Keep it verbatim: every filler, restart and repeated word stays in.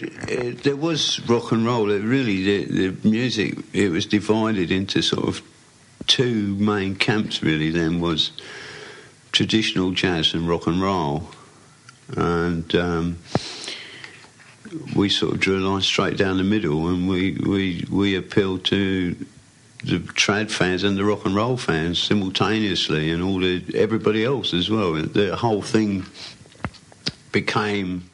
it, there was rock and roll. It really, the, the music, it was divided into sort of two main camps, really. Then was traditional jazz and rock and roll. And um, we sort of drew a line straight down the middle, and we, we, we appealed to the trad fans and the rock and roll fans simultaneously, and all the everybody else as well. The whole thing became